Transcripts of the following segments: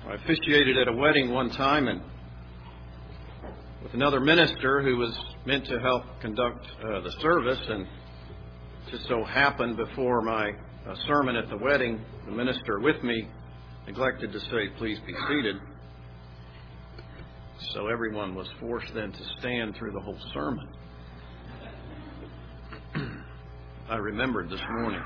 I officiated at a wedding one time and with another minister who was meant to help conduct the service, and just so happened before my sermon at the wedding, the minister with me neglected to say, "Please be seated." So everyone was forced then to stand through the whole sermon. I remembered this morning.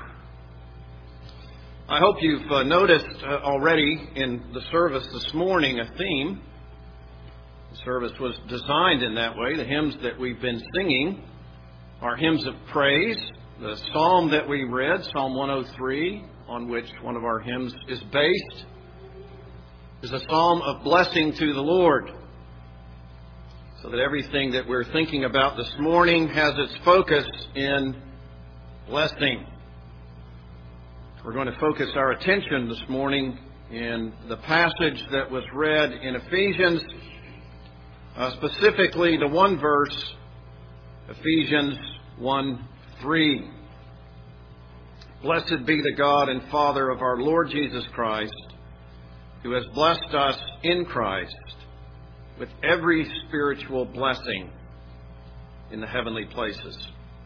I hope you've noticed already in the service this morning a theme. The service was designed in that way. The hymns that we've been singing are hymns of praise. The psalm that we read, Psalm 103, on which one of our hymns is based, is a psalm of blessing to the Lord. So that everything that we're thinking about this morning has its focus in blessing. We're going to focus our attention this morning in the passage that was read in Ephesians, specifically the one verse, Ephesians 1:3. Blessed be the God and Father of our Lord Jesus Christ, who has blessed us in Christ with every spiritual blessing in the heavenly places.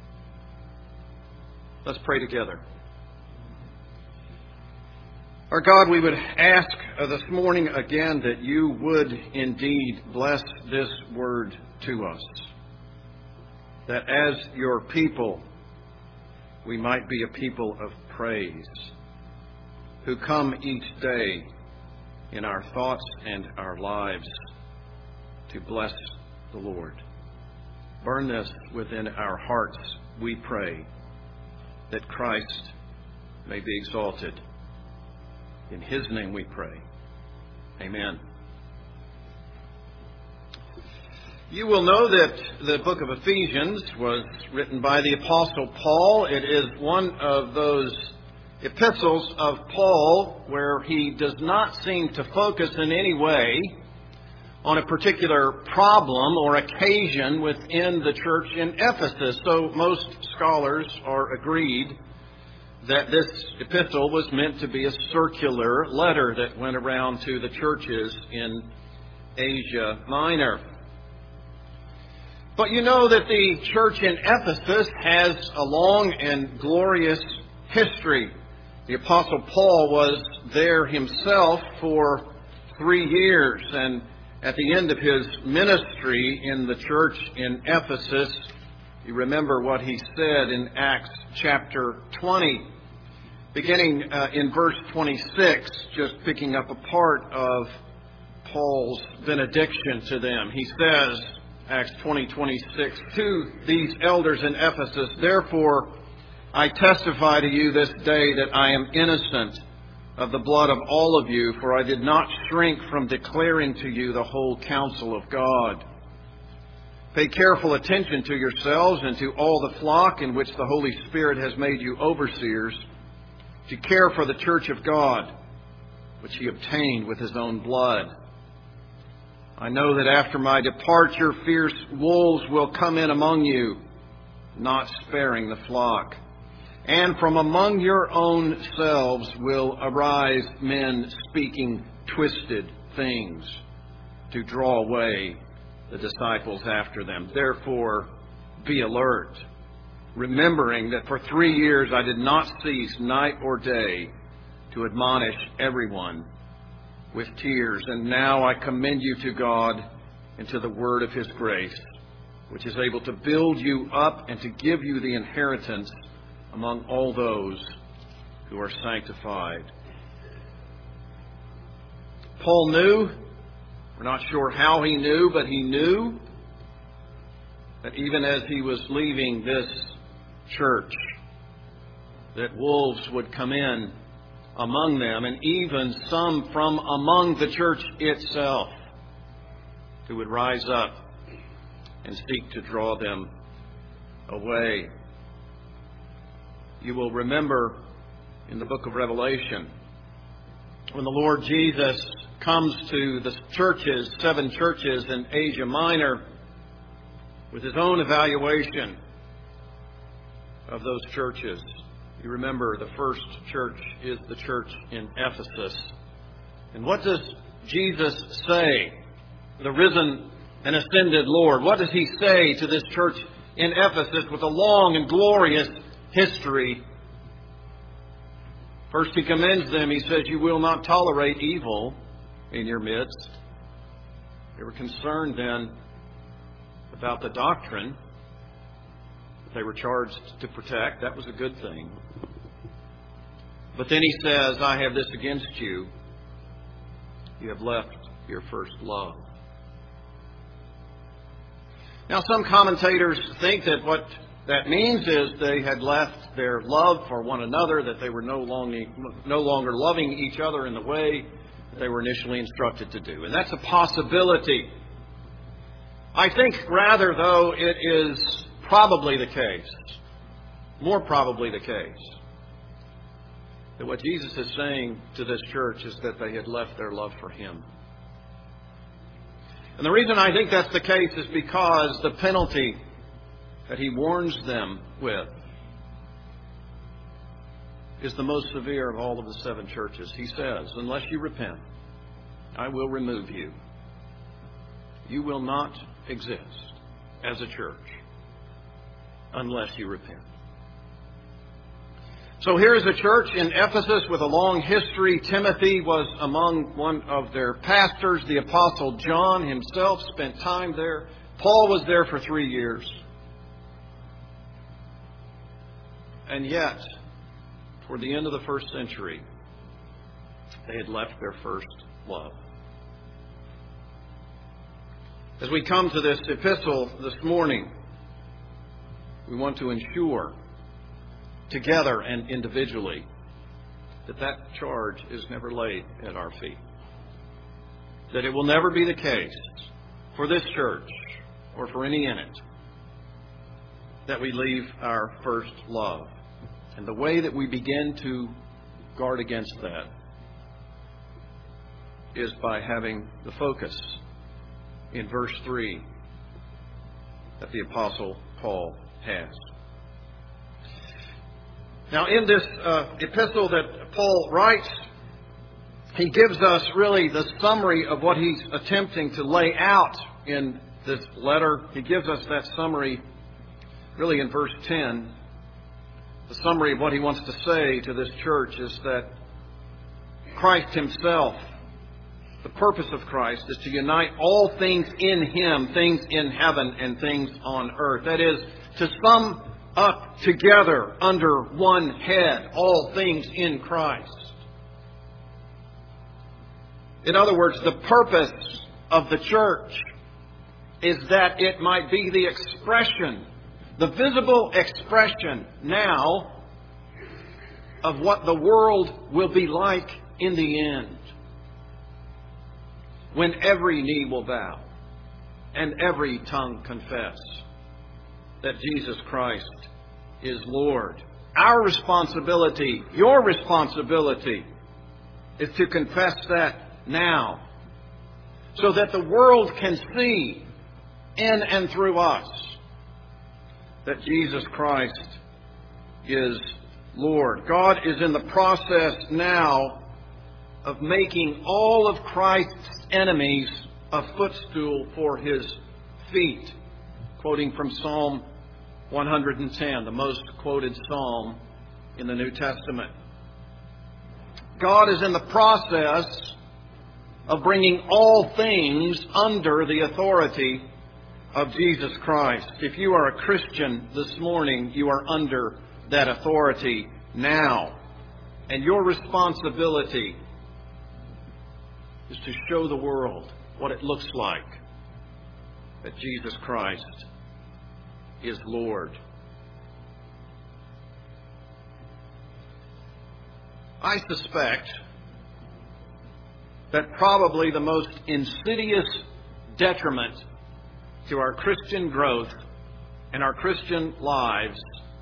Let's pray together. Our God, we would ask this morning again that you would indeed bless this word to us, that as your people, we might be a people of praise, who come each day in our thoughts and our lives to bless the Lord. Burn this within our hearts, we pray, that Christ may be exalted. In His name we pray. Amen. You will know that the book of Ephesians was written by the Apostle Paul. It is one of those epistles of Paul where he does not seem to focus in any way on a particular problem or occasion within the church in Ephesus. So most scholars are agreed that this epistle was meant to be a circular letter that went around to the churches in Asia Minor. But you know that the church in Ephesus has a long and glorious history. The Apostle Paul was there himself for 3 years, and at the end of his ministry in the church in Ephesus, you remember what he said in Acts chapter 20, beginning in verse 26, just picking up a part of Paul's benediction to them. He says, Acts 20:26, to these elders in Ephesus, therefore I testify to you this day that I am innocent of the blood of all of you, for I did not shrink from declaring to you the whole counsel of God. Pay careful attention to yourselves and to all the flock in which the Holy Spirit has made you overseers, to care for the church of God, which He obtained with His own blood. I know that after my departure, fierce wolves will come in among you, not sparing the flock. And from among your own selves will arise men speaking twisted things to draw away the disciples after them. Therefore, be alert, remembering that for 3 years I did not cease night or day to admonish everyone with tears. And now I commend you to God and to the word of His grace, which is able to build you up and to give you the inheritance among all those who are sanctified. Paul knew, we're not sure how he knew, but he knew that even as he was leaving this church, that wolves would come in among them, and even some from among the church itself who would rise up and seek to draw them away. You will remember in the book of Revelation, when the Lord Jesus comes to the churches, 7 churches in Asia Minor, with His own evaluation of those churches. You remember the first church is the church in Ephesus. And what does Jesus say? The risen and ascended Lord. What does He say to this church in Ephesus with a long and glorious history? First, He commends them. He says, you will not tolerate evil in your midst. They were concerned then about the doctrine that they were charged to protect. That was a good thing. But then He says, I have this against you. You have left your first love. Now, some commentators think that what that means is they had left their love for one another, that they were no longer loving each other in the way they were initially instructed to do. And that's a possibility. I think rather, though, it is probably the case, more probably the case, that what Jesus is saying to this church is that they had left their love for Him. And the reason I think that's the case is because the penalty that He warns them with is the most severe of all of the 7 churches. He says, unless you repent, I will remove you. You will not exist as a church unless you repent. So here is a church in Ephesus with a long history. Timothy was among one of their pastors. The Apostle John himself spent time there. Paul was there for 3 years. And yet, toward the end of the first century, they had left their first love. As we come to this epistle this morning, we want to ensure, together and individually, that charge is never laid at our feet. That it will never be the case for this church or for any in it that we leave our first love. And the way that we begin to guard against that is by having the focus in verse 3 that the Apostle Paul has. Now, in this epistle that Paul writes, he gives us really the summary of what he's attempting to lay out in this letter. He gives us that summary really in verse 10. The summary of what he wants to say to this church is that Christ Himself, the purpose of Christ, is to unite all things in Him, things in heaven and things on earth. That is, to sum up together under one head all things in Christ. In other words, the purpose of the church is that it might be the expression, the visible expression now of what the world will be like in the end, when every knee will bow and every tongue confess that Jesus Christ is Lord. Our responsibility, your responsibility, is to confess that now, so that the world can see in and through us that Jesus Christ is Lord. God is in the process now of making all of Christ's enemies a footstool for His feet. Quoting from Psalm 110, the most quoted psalm in the New Testament. God is in the process of bringing all things under the authority of Jesus Christ. If you are a Christian this morning, you are under that authority now. And your responsibility is to show the world what it looks like that Jesus Christ is Lord. I suspect that probably the most insidious detriment to our Christian growth and our Christian lives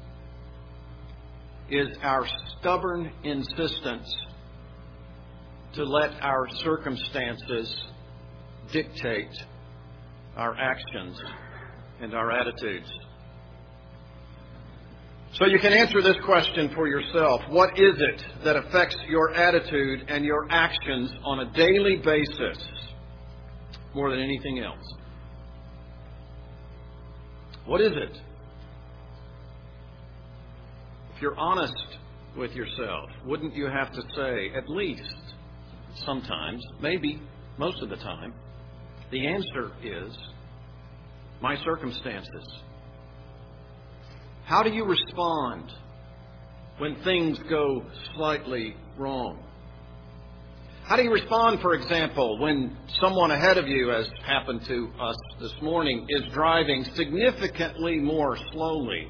is our stubborn insistence to let our circumstances dictate our actions and our attitudes. So you can answer this question for yourself. What is it that affects your attitude and your actions on a daily basis more than anything else? What is it? If you're honest with yourself, wouldn't you have to say, at least sometimes, maybe most of the time, the answer is my circumstances. How do you respond when things go slightly wrong? How do you respond, for example, when someone ahead of you, as happened to us this morning, is driving significantly more slowly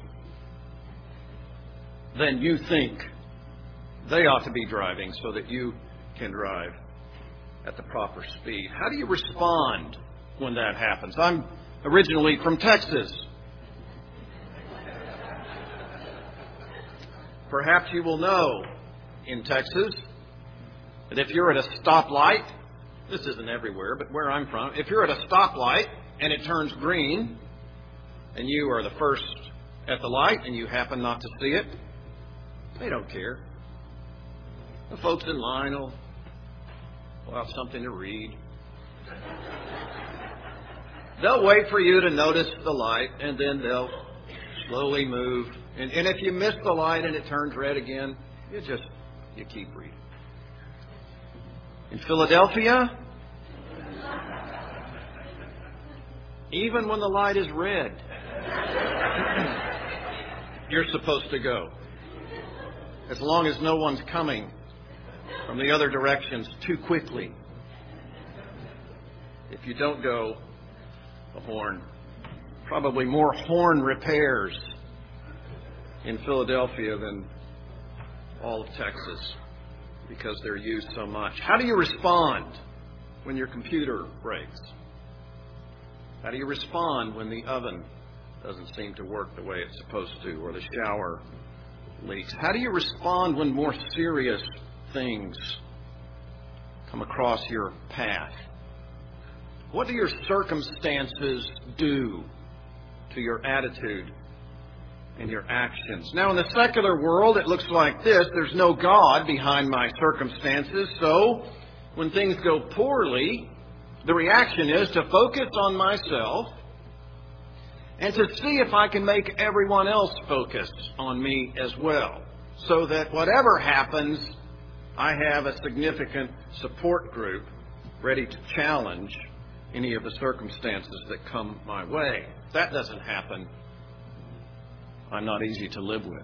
than you think they ought to be driving so that you can drive at the proper speed? How do you respond when that happens? I'm originally from Texas. Perhaps you will know in Texas that if you're at a stoplight, this isn't everywhere, but where I'm from, if you're at a stoplight and it turns green and you are the first at the light and you happen not to see it, they don't care. The folks in line will pull out something to read. They'll wait for you to notice the light, and then they'll slowly move. And if you miss the light and it turns red again, you keep reading. In Philadelphia, even when the light is red, you're supposed to go. As long as no one's coming from the other directions too quickly. If you don't go, the horn. Probably more horn repairs in Philadelphia than all of Texas because they're used so much. How do you respond when your computer breaks? How do you respond when the oven doesn't seem to work the way it's supposed to, or the shower leaks? How do you respond when more serious things come across your path? What do your circumstances do to your attitude and your actions? Now, in the secular world, it looks like this. There's no God behind my circumstances. So, when things go poorly, the reaction is to focus on myself and to see if I can make everyone else focus on me as well, so that whatever happens, I have a significant support group ready to challenge any of the circumstances that come my way. If that doesn't happen, I'm not easy to live with.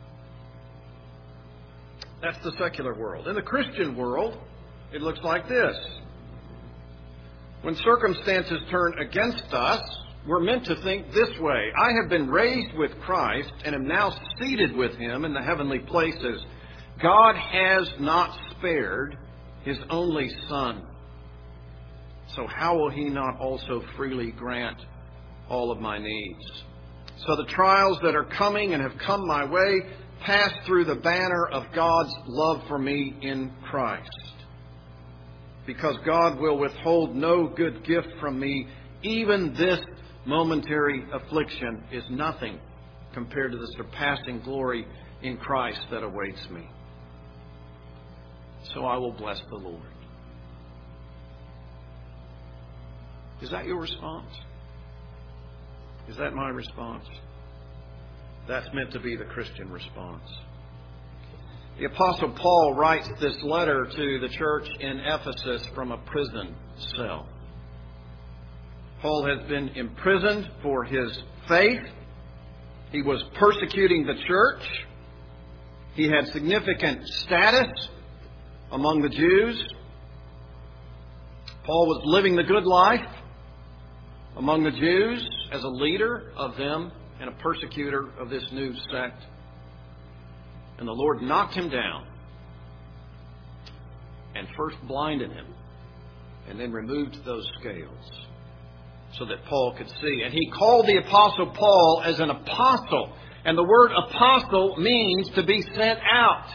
That's the secular world. In the Christian world, it looks like this. When circumstances turn against us, we're meant to think this way. I have been raised with Christ and am now seated with Him in the heavenly places. God has not spared His only Son. So how will He not also freely grant all of my needs? So the trials that are coming and have come my way pass through the banner of God's love for me in Christ. Because God will withhold no good gift from me, even this momentary affliction is nothing compared to the surpassing glory in Christ that awaits me. So I will bless the Lord. Is that your response? Is that my response? That's meant to be the Christian response. The Apostle Paul writes this letter to the church in Ephesus from a prison cell. Paul has been imprisoned for his faith. He was persecuting the church. He had significant status among the Jews. Paul was living the good life among the Jews as a leader of them and a persecutor of this new sect. And the Lord knocked him down and first blinded him and then removed those scales so that Paul could see. And he called the Apostle Paul as an apostle. And the word apostle means to be sent out.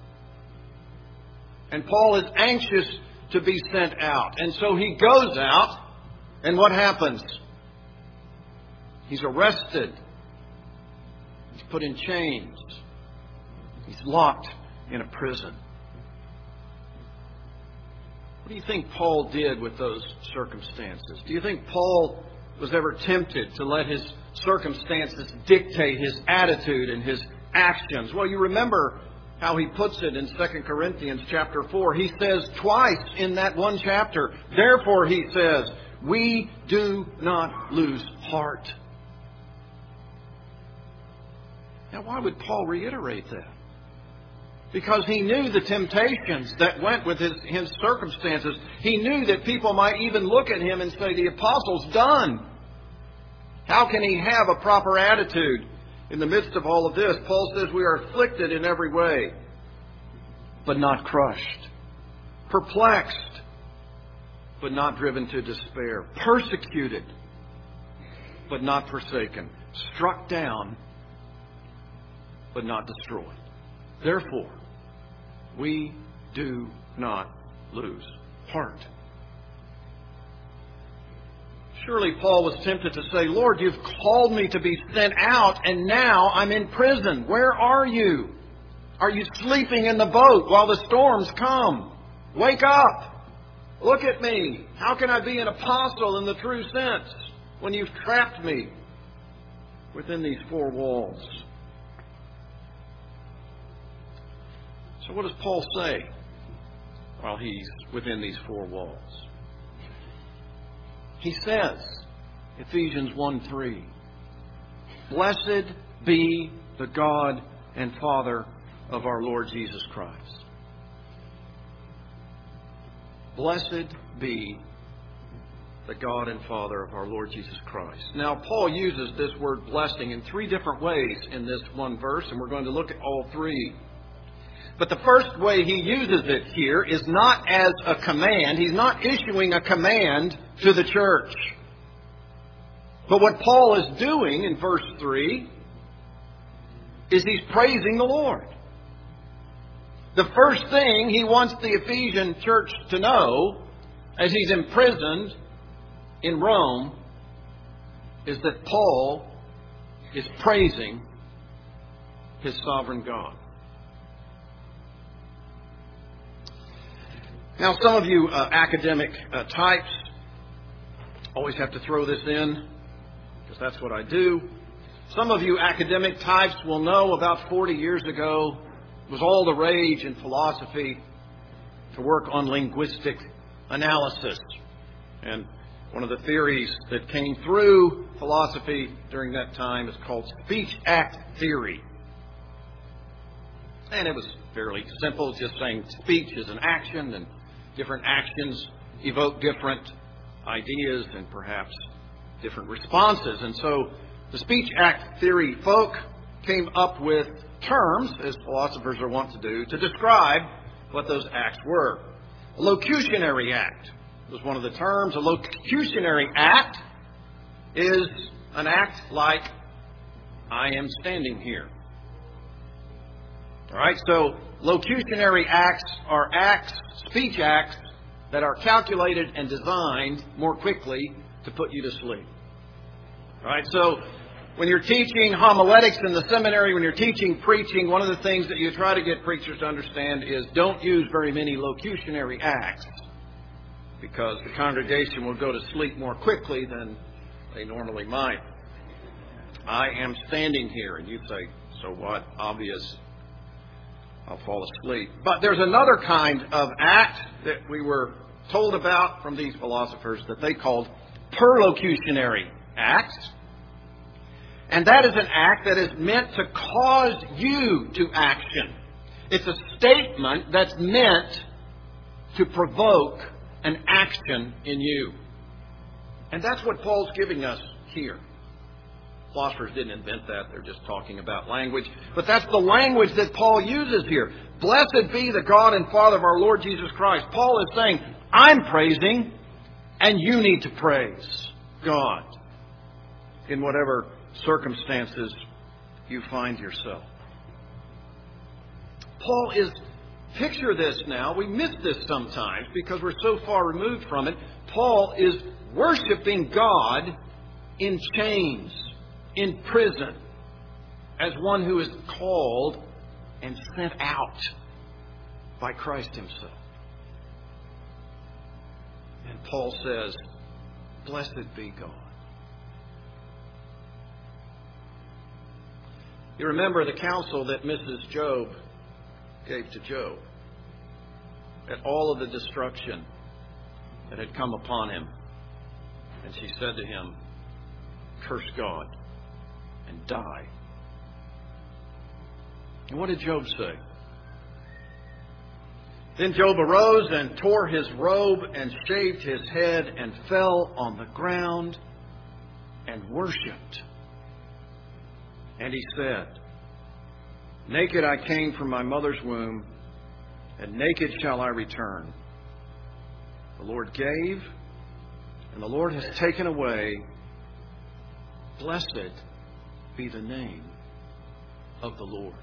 And Paul is anxious to be sent out. And so he goes out, and what happens? He's arrested. He's put in chains. He's locked in a prison. What do you think Paul did with those circumstances? Do you think Paul was ever tempted to let his circumstances dictate his attitude and his actions? Well, you remember how he puts it in 2 Corinthians chapter 4. He says twice in that one chapter, therefore, he says, we do not lose heart. Now, why would Paul reiterate that? Because he knew the temptations that went with his circumstances. He knew that people might even look at him and say, the apostle's done. How can he have a proper attitude in the midst of all of this? Paul says we are afflicted in every way, but not crushed. Perplexed, but not driven to despair. Persecuted, but not forsaken. Struck down, but not destroyed. Therefore, we do not lose heart. Surely Paul was tempted to say, Lord, you've called me to be sent out, and now I'm in prison. Where are you? Are you sleeping in the boat while the storms come? Wake up! Look at me. How can I be an apostle in the true sense when you've trapped me within these four walls? So what does Paul say while he's within these four walls? He says, Ephesians 1:3, blessed be the God and Father of our Lord Jesus Christ. Blessed be the God and Father of our Lord Jesus Christ. Now, Paul uses this word blessing in three different ways in this one verse, and we're going to look at all three. But the first way he uses it here is not as a command. He's not issuing a command to the church. But what Paul is doing in verse 3 is he's praising the Lord. The first thing he wants the Ephesian church to know as he's imprisoned in Rome is that Paul is praising his sovereign God. Now, some of you academic types always have to throw this in, because that's what I do. Some of you academic types will know about 40 years ago it was all the rage in philosophy to work on linguistic analysis. And one of the theories that came through philosophy during that time is called speech-act theory. And it was fairly simple, just saying speech is an action, and different actions evoke different ideas and perhaps different responses. And so the speech-act theory folk came up with terms, as philosophers are wont to do, to describe what those acts were. A locutionary act was one of the terms. A locutionary act is an act like, I am standing here. All right, so locutionary acts are acts, speech acts, that are calculated and designed more quickly to put you to sleep. All right, so when you're teaching homiletics in the seminary, when you're teaching preaching, one of the things that you try to get preachers to understand is don't use very many locutionary acts, because the congregation will go to sleep more quickly than they normally might. I am standing here, and you say, so what? Obvious. I'll fall asleep. But there's another kind of act that we were told about from these philosophers that they called perlocutionary acts. And that is an act that is meant to cause you to action. It's a statement that's meant to provoke an action in you. And that's what Paul's giving us here. Philosophers didn't invent that. They're just talking about language. But that's the language that Paul uses here. Blessed be the God and Father of our Lord Jesus Christ. Paul is saying, I'm praising, and you need to praise God in whatever circumstances you find yourself. Paul is, picture this now, we miss this sometimes because we're so far removed from it. Paul is worshiping God in chains, in prison, as one who is called and sent out by Christ Himself. And Paul says, blessed be God. You remember the counsel that Mrs. Job gave to Job at all of the destruction that had come upon him. And she said to him, curse God and die. And what did Job say? Then Job arose and tore his robe and shaved his head and fell on the ground and worshipped. And he said, naked I came from my mother's womb, and naked shall I return. The Lord gave, and the Lord has taken away. Blessed be the name of the Lord.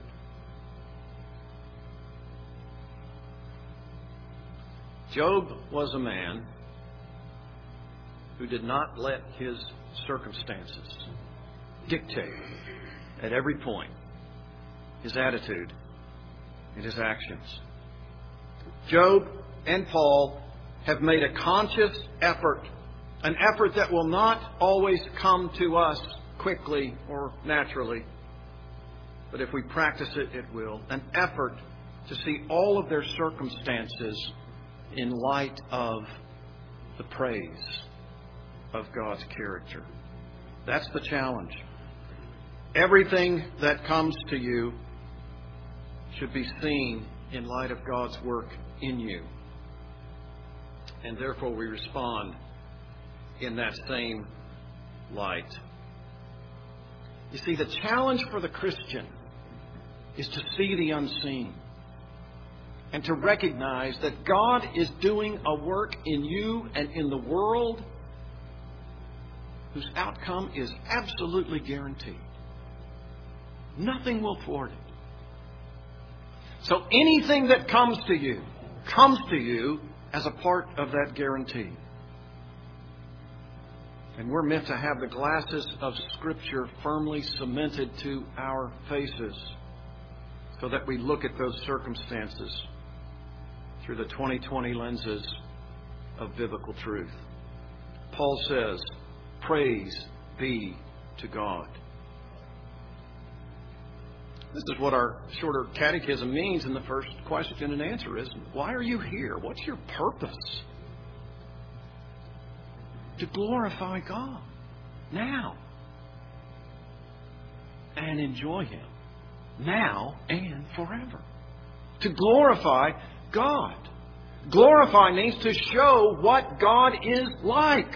Job was a man who did not let his circumstances dictate at every point his attitude and his actions. Job and Paul have made a conscious effort, an effort that will not always come to us quickly or naturally, but if we practice it, it will. An effort to see all of their circumstances in light of the praise of God's character. That's the challenge. Everything that comes to you should be seen in light of God's work in you. And therefore we respond in that same light. You see, the challenge for the Christian is to see the unseen and to recognize that God is doing a work in you and in the world whose outcome is absolutely guaranteed. Nothing will thwart it. So anything that comes to you as a part of that guarantee. And we're meant to have the glasses of Scripture firmly cemented to our faces so that we look at those circumstances through the 2020 lenses of biblical truth. Paul says, praise be to God. This is what our shorter catechism means in the first question and answer is, why are you here? What's your purpose? To glorify God now and enjoy Him now and forever. To glorify God. Glorify means to show what God is like.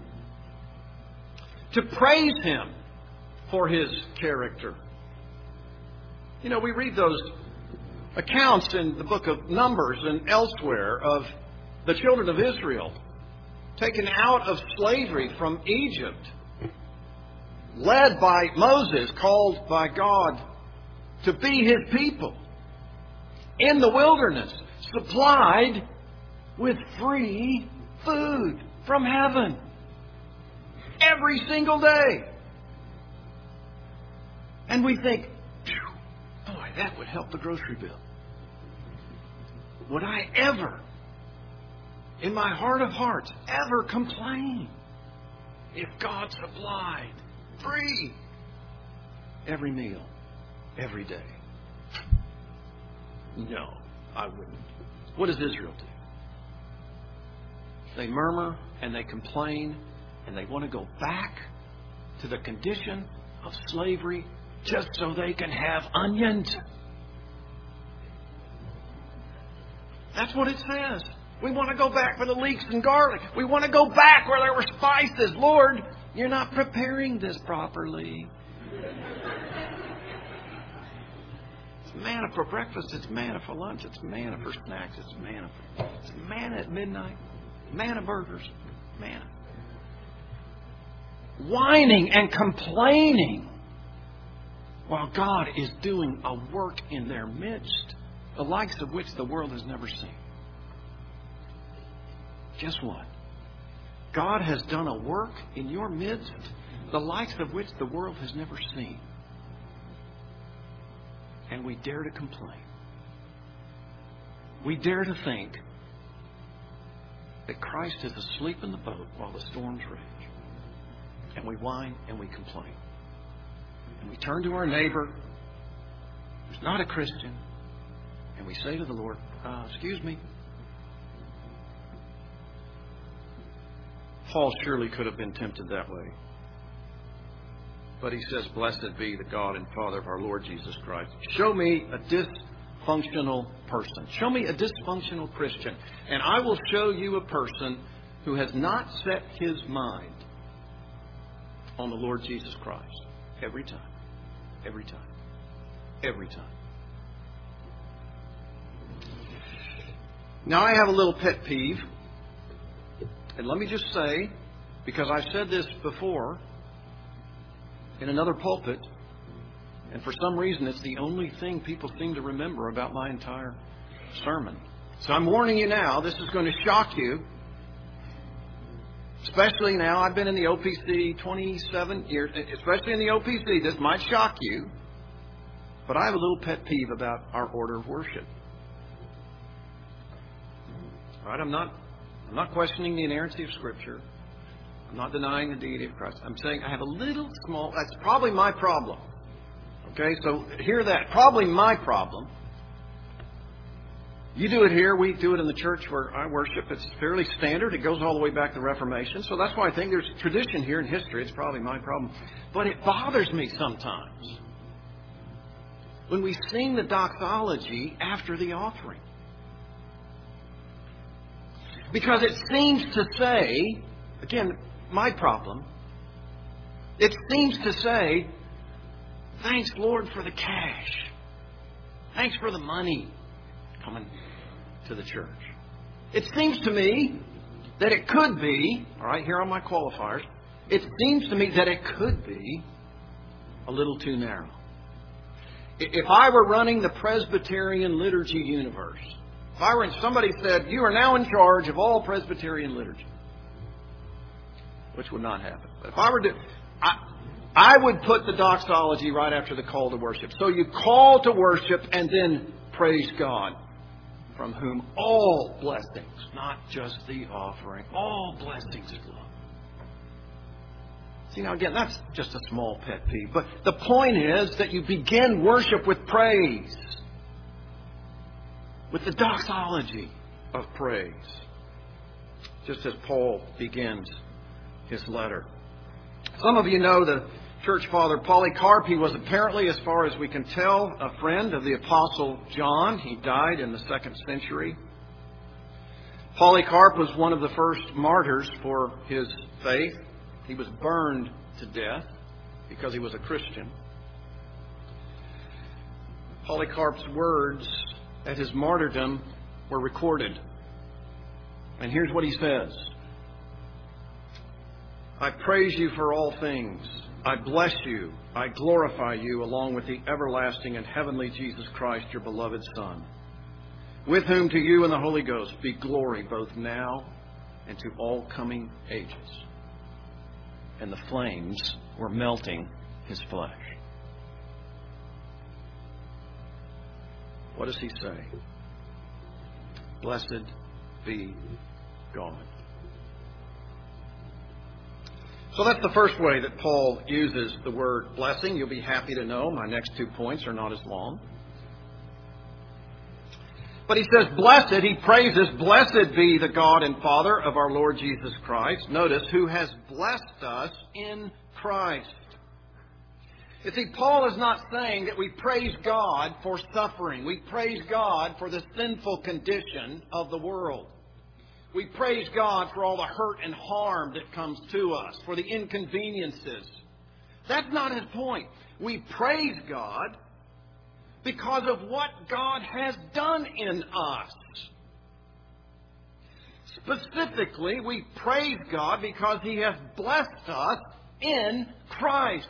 To praise Him for His character. You know, we read those accounts in the book of Numbers and elsewhere of the children of Israel taken out of slavery from Egypt, led by Moses, called by God to be His people, in the wilderness, supplied with free food from heaven every single day. And we think, boy, that would help the grocery bill. Would I ever, in my heart of hearts, ever complain if God supplied free every meal, every day? No, I wouldn't. What does Israel do? They murmur and they complain and they want to go back to the condition of slavery just so they can have onions. That's what it says. We want to go back for the leeks and garlic. We want to go back where there were spices. Lord, you're not preparing this properly. It's manna for breakfast. It's manna for lunch. It's manna for snacks. It's manna at midnight. Manna burgers. Manna. Whining and complaining while God is doing a work in their midst, the likes of which the world has never seen. Guess what? God has done a work in your midst, the likes of which the world has never seen. and we dare to complain. We dare to think that Christ is asleep in the boat while the storms rage. And we whine and we complain. And we turn to our neighbor who's not a Christian, and we say to the Lord, excuse me. Paul surely could have been tempted that way. But he says, blessed be the God and Father of our Lord Jesus Christ. Show me a dysfunctional person. Show me a dysfunctional Christian. And I will show you a person who has not set his mind on the Lord Jesus Christ. Every time. Every time. Every time. Now I have a little pet peeve. And let me just say, because I've said this before in another pulpit, and for some reason it's the only thing people seem to remember about my entire sermon. So I'm warning you now, this is going to shock you. Especially now, I've been in the OPC 27 years, especially in the OPC, this might shock you. But I have a little pet peeve about our order of worship. All right, I'm not questioning the inerrancy of Scripture. I'm not denying the deity of Christ. I'm saying I have a little small, that's probably my problem. Okay, so hear that. Probably my problem. You do it here, we do it in the church where I worship. It's fairly standard. It goes all the way back to the Reformation. So that's why I think there's tradition here in history. It's probably my problem. But it bothers me sometimes when we sing the doxology after the offering. Because it seems to say, again, my problem, it seems to say, thanks, Lord, for the cash. Thanks for the money coming to the church. It seems to me that it could be, all right, here are my qualifiers, it seems to me that it could be a little too narrow. If I were running the Presbyterian liturgy universe, if I were in, somebody said, you are now in charge of all Presbyterian liturgy, which would not happen. But if I were to, I would put the doxology right after the call to worship. So you call to worship and then praise God, from whom all blessings, not just the offering, all blessings flow. See, now again, that's just a small pet peeve. But the point is that you begin worship with praise, with the doxology of praise, just as Paul begins his letter. Some of you know the church father Polycarp. He was apparently, as far as we can tell, a friend of the Apostle John. He died in the 2nd century. Polycarp was one of the first martyrs for his faith. He was burned to death because he was a Christian. Polycarp's words at his martyrdom were recorded. And here's what he says. I praise you for all things. I bless you. I glorify you along with the everlasting and heavenly Jesus Christ, your beloved Son, with whom to you and the Holy Ghost be glory both now and to all coming ages. And the flames were melting his flesh. What does he say? Blessed be God. So that's the first way that Paul uses the word blessing. You'll be happy to know my next 2 points are not as long. But he says, blessed, he praises, blessed be the God and Father of our Lord Jesus Christ. Notice, who has blessed us in Christ. You see, Paul is not saying that we praise God for suffering. We praise God for the sinful condition of the world. We praise God for all the hurt and harm that comes to us, for the inconveniences. That's not his point. We praise God because of what God has done in us. Specifically, we praise God because He has blessed us in Christ.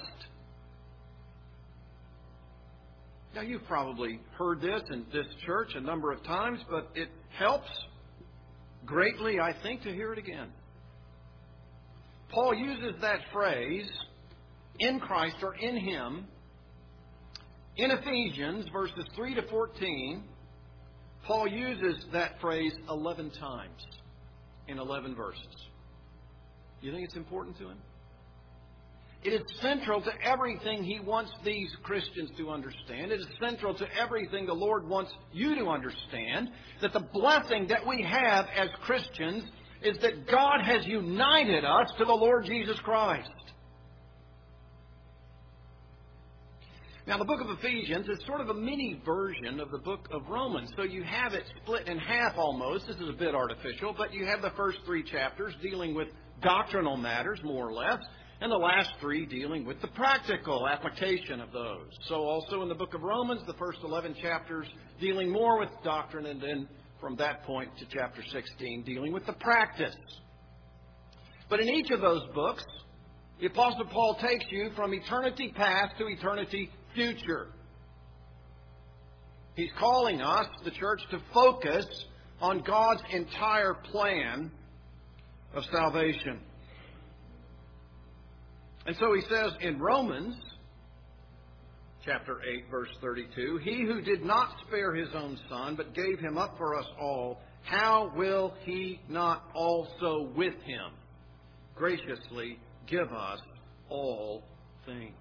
Now, you've probably heard this in this church a number of times, but it helps greatly, I think, to hear it again. Paul uses that phrase, in Christ or in Him, In Ephesians, verses 3 to 14, Paul uses that phrase 11 times in 11 verses. You think it's important to him? It is central to everything he wants these Christians to understand. It is central to everything the Lord wants you to understand, that the blessing that we have as Christians is that God has united us to the Lord Jesus Christ. Now, the book of Ephesians is sort of a mini version of the book of Romans. So you have it split in half almost. This is a bit artificial, but you have the first 3 chapters dealing with doctrinal matters, more or less, and the last 3 dealing with the practical application of those. So also in the book of Romans, the first 11 chapters dealing more with doctrine, and then from that point to chapter 16 dealing with the practice. But in each of those books, the Apostle Paul takes you from eternity past to eternity future. He's calling us, the church, to focus on God's entire plan of salvation. And so he says in Romans, chapter 8, verse 32, He who did not spare His own Son, but gave Him up for us all, how will He not also with Him graciously give us all things?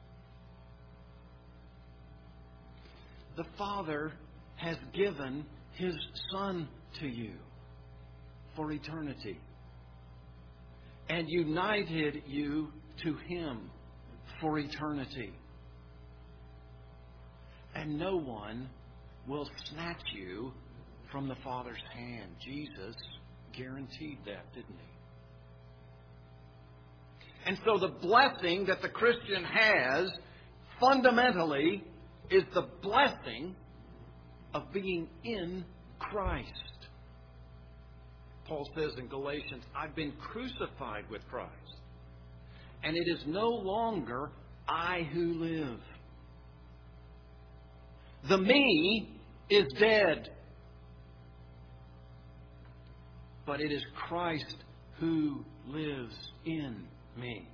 The Father has given His Son to you for eternity and united you to Him for eternity. And no one will snatch you from the Father's hand. Jesus guaranteed that, didn't He? And so the blessing that the Christian has fundamentally is the blessing of being in Christ. Paul says in Galatians, I've been crucified with Christ, and it is no longer I who live. The me is dead, but it is Christ who lives in me.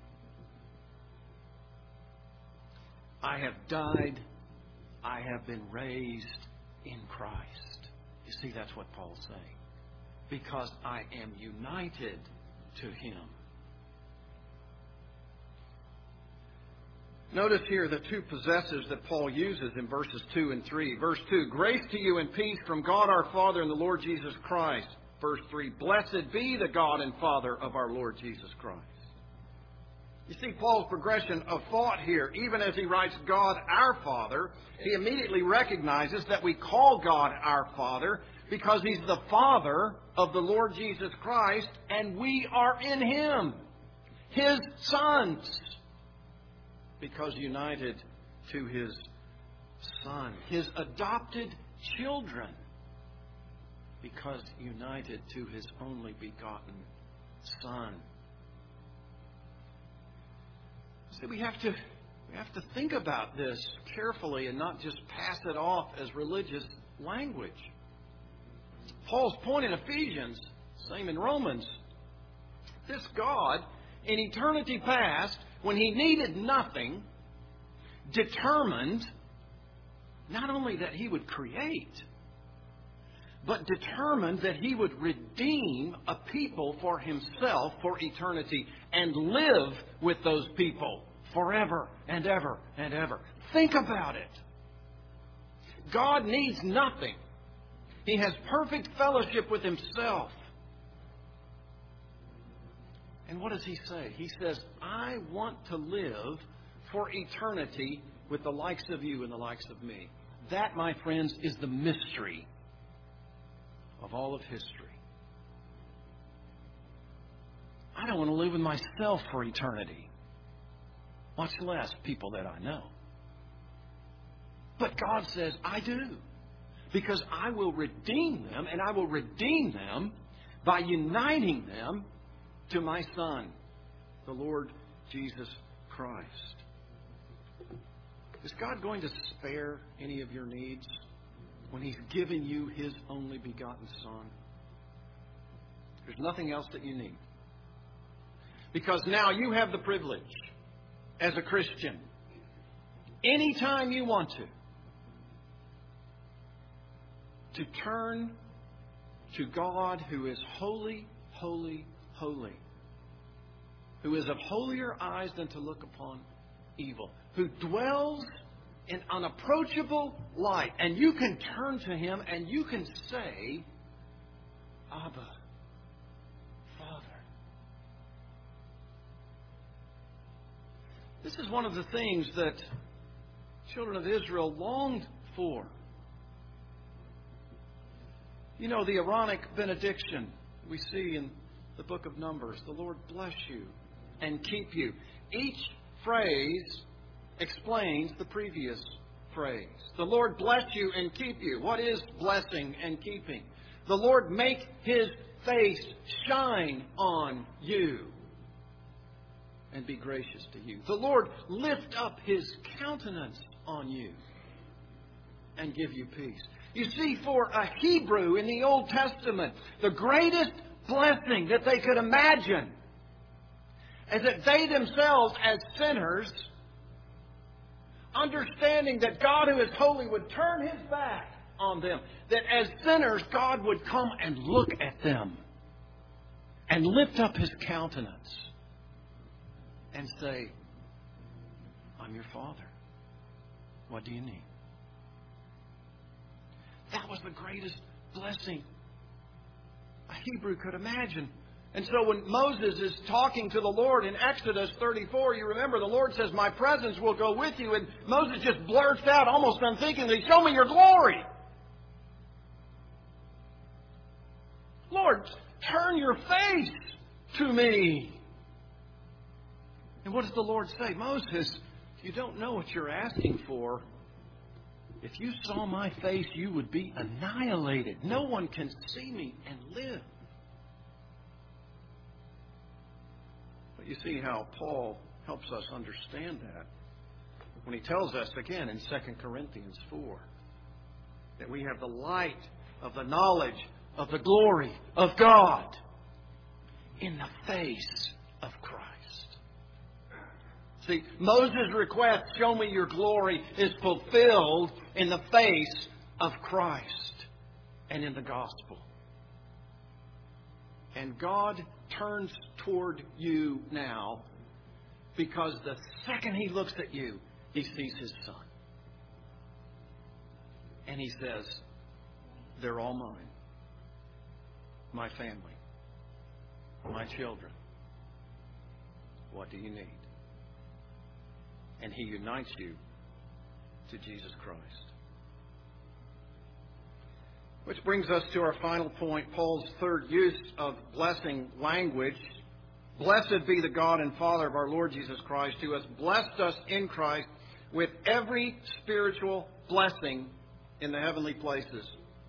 I have died. I have been raised in Christ. You see, that's what Paul's saying. Because I am united to Him. Notice here the 2 possessives that Paul uses in verses 2 and 3. Verse 2, grace to you and peace from God our Father and the Lord Jesus Christ. Verse 3, blessed be the God and Father of our Lord Jesus Christ. You see Paul's progression of thought here. Even as he writes God our Father, he immediately recognizes that we call God our Father because He's the Father of the Lord Jesus Christ, and we are in Him, His sons, because united to His Son. His adopted children, because united to His only begotten Son. See, we have to think about this carefully and not just pass it off as religious language. Paul's point in Ephesians, same in Romans, this God, in eternity past, when He needed nothing, determined not only that He would create, but determined that He would redeem a people for Himself for eternity and live with those people forever and ever and ever. Think about it. God needs nothing. He has perfect fellowship with Himself. And what does He say? He says, I want to live for eternity with the likes of you and the likes of me. That, my friends, is the mystery of all of history. I don't want to live with myself for eternity, much less people that I know. But God says, I do. Because I will redeem them, and I will redeem them by uniting them to my Son, the Lord Jesus Christ. Is God going to spare any of your needs when He's given you His only begotten Son? There's nothing else that you need. Because now you have the privilege, as a Christian, anytime you want to, to turn to God who is holy, holy, holy, who is of holier eyes than to look upon evil, who dwells in unapproachable light. And you can turn to Him and you can say, Abba, Father. This is one of the things that children of Israel longed for. You know, the Aaronic benediction we see in the book of Numbers. The Lord bless you and keep you. Each phrase explains the previous phrase. The Lord bless you and keep you. What is blessing and keeping? The Lord make His face shine on you and be gracious to you. The Lord lift up His countenance on you and give you peace. You see, for a Hebrew in the Old Testament, the greatest blessing that they could imagine is that they themselves, as sinners, understanding that God who is holy would turn His back on them, that as sinners, God would come and look at them and lift up His countenance and say, I'm your Father. What do you need? That was the greatest blessing a Hebrew could imagine. And so when Moses is talking to the Lord in Exodus 34, you remember the Lord says, my presence will go with you. And Moses just blurts out almost unthinkingly, show me your glory. Lord, turn your face to me. And what does the Lord say? Moses, you don't know what you're asking for. If you saw my face, you would be annihilated. No one can see me and live. But you see how Paul helps us understand that when he tells us again in 2 Corinthians 4 that we have the light of the knowledge of the glory of God in the face of Christ. See, Moses' request, show me your glory, is fulfilled in the face of Christ and in the gospel. And God turns toward you now because the second He looks at you, He sees His Son. And He says, they're all mine. My family. My children. What do you need? And He unites you to Jesus Christ. Which brings us to our final point, Paul's third use of blessing language. Blessed be the God and Father of our Lord Jesus Christ, who has blessed us in Christ with every spiritual blessing in the heavenly places.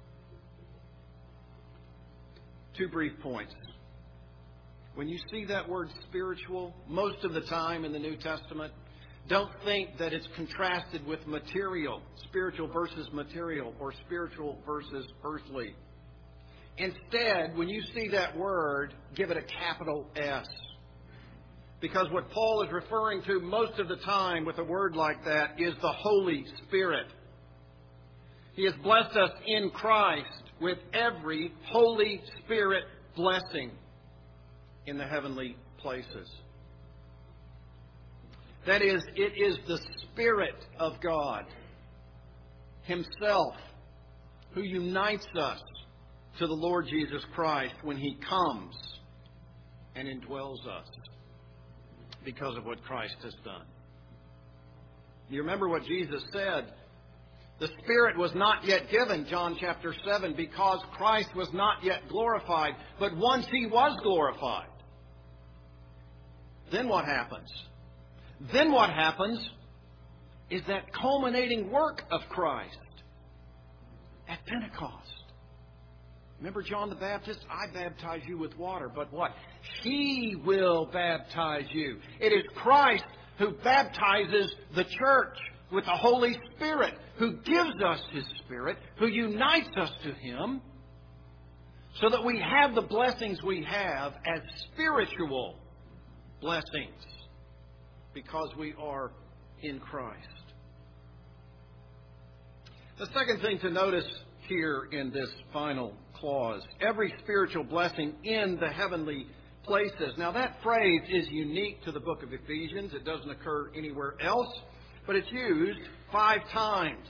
2 brief points. When you see that word spiritual, most of the time in the New Testament, don't think that it's contrasted with material, spiritual versus material, or spiritual versus earthly. Instead, when you see that word, give it a capital S. Because what Paul is referring to most of the time with a word like that is the Holy Spirit. He has blessed us in Christ with every Holy Spirit blessing in the heavenly places. That is, it is the Spirit of God Himself who unites us to the Lord Jesus Christ when He comes and indwells us because of what Christ has done. You remember what Jesus said? The Spirit was not yet given, John chapter 7, because Christ was not yet glorified. But once He was glorified, then what happens? Then what happens is that culminating work of Christ at Pentecost. Remember John the Baptist? I baptize you with water, but what? He will baptize you. It is Christ who baptizes the church with the Holy Spirit, who gives us His Spirit, who unites us to Him, so that we have the blessings we have as spiritual blessings, because we are in Christ. The second thing to notice here in this final clause. Every spiritual blessing in the heavenly places. Now that phrase is unique to the book of Ephesians. It doesn't occur anywhere else, but it's used 5 times.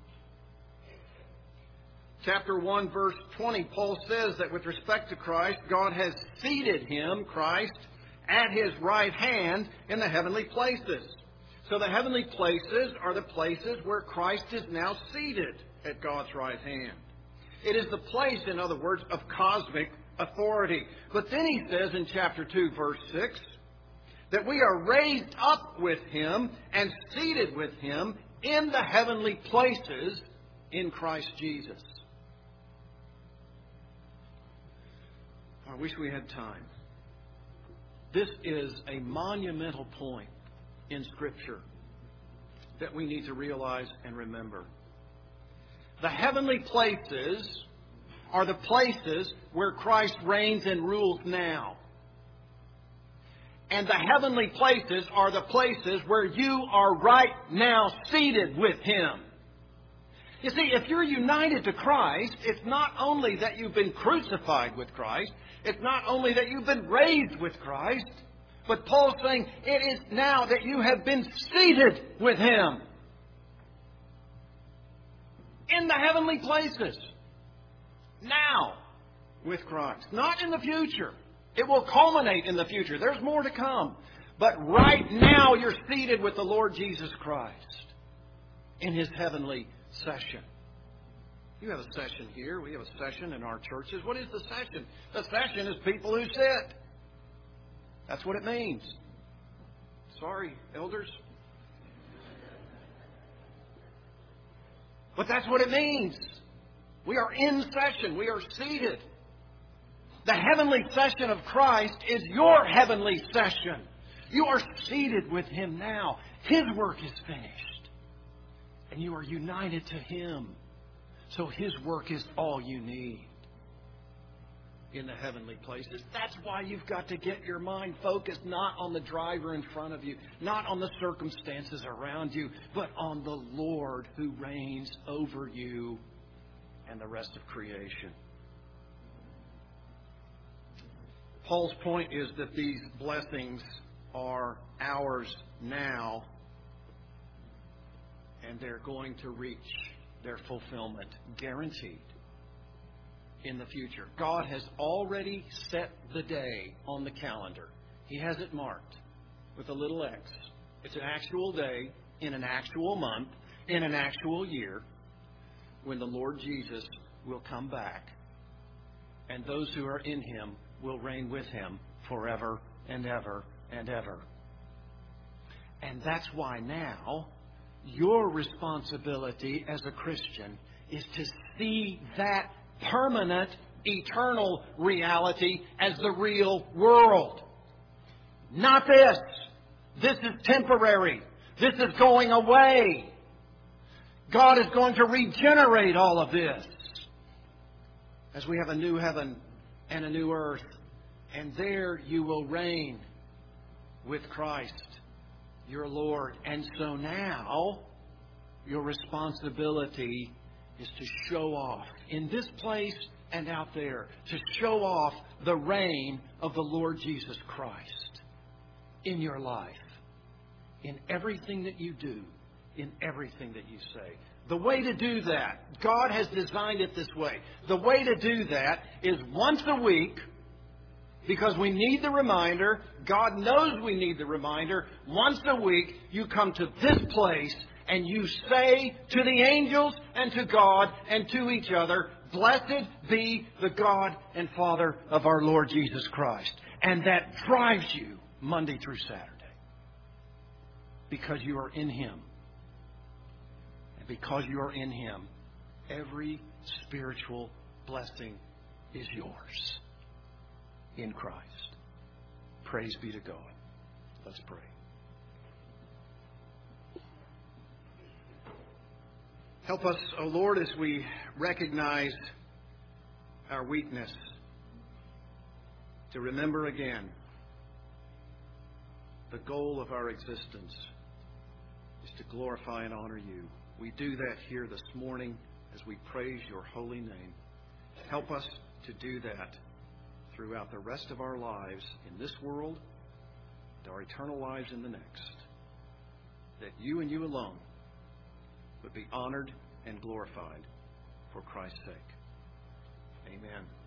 Chapter 1, verse 20, Paul says that with respect to Christ, God has seated Him, Christ, at His right hand in the heavenly places. So the heavenly places are the places where Christ is now seated at God's right hand. It is the place, in other words, of cosmic authority. But then he says in chapter 2, verse 6, that we are raised up with Him and seated with Him in the heavenly places in Christ Jesus. I wish we had time. This is a monumental point in Scripture that we need to realize and remember. The heavenly places are the places where Christ reigns and rules now. And the heavenly places are the places where you are right now seated with Him. You see, if you're united to Christ, it's not only that you've been crucified with Christ, it's not only that you've been raised with Christ, but Paul's saying it is now that you have been seated with Him in the heavenly places. Now, with Christ. Not in the future. It will culminate in the future. There's more to come. But right now you're seated with the Lord Jesus Christ in His heavenly session. You have a session here. We have a session in our churches. What is the session? The session is people who sit. That's what it means. Sorry, elders. But that's what it means. We are in session. We are seated. The heavenly session of Christ is your heavenly session. You are seated with Him now. His work is finished. And you are united to Him. So His work is all you need in the heavenly places. That's why you've got to get your mind focused not on the driver in front of you, not on the circumstances around you, but on the Lord who reigns over you and the rest of creation. Paul's point is that these blessings are ours now, and they're going to reach their fulfillment, guaranteed, in the future. God has already set the day on the calendar. He has it marked with a little X. It's an actual day, in an actual month, in an actual year, when the Lord Jesus will come back, and those who are in Him will reign with Him forever and ever and ever. And that's why now your responsibility as a Christian is to see that permanent, eternal reality as the real world. Not this. This is temporary. This is going away. God is going to regenerate all of this as we have a new heaven and a new earth. And there you will reign with Christ, your Lord. And so now your responsibility is to show off in this place and out there, to show off the reign of the Lord Jesus Christ in your life, in everything that you do, in everything that you say. The way to do that, God has designed it this way. The way to do that is once a week, because we need the reminder. God knows we need the reminder. Once a week, you come to this place and you say to the angels and to God and to each other, "Blessed be the God and Father of our Lord Jesus Christ." And that drives you Monday through Saturday. Because you are in Him. And because you are in Him, every spiritual blessing is yours in Christ. Praise be to God. Let's pray. Help us, O Lord, as we recognize our weakness, to remember again the goal of our existence is to glorify and honor You. We do that here this morning as we praise your holy name. Help us to do that throughout the rest of our lives in this world and our eternal lives in the next. That you and you alone would be honored and glorified for Christ's sake. Amen.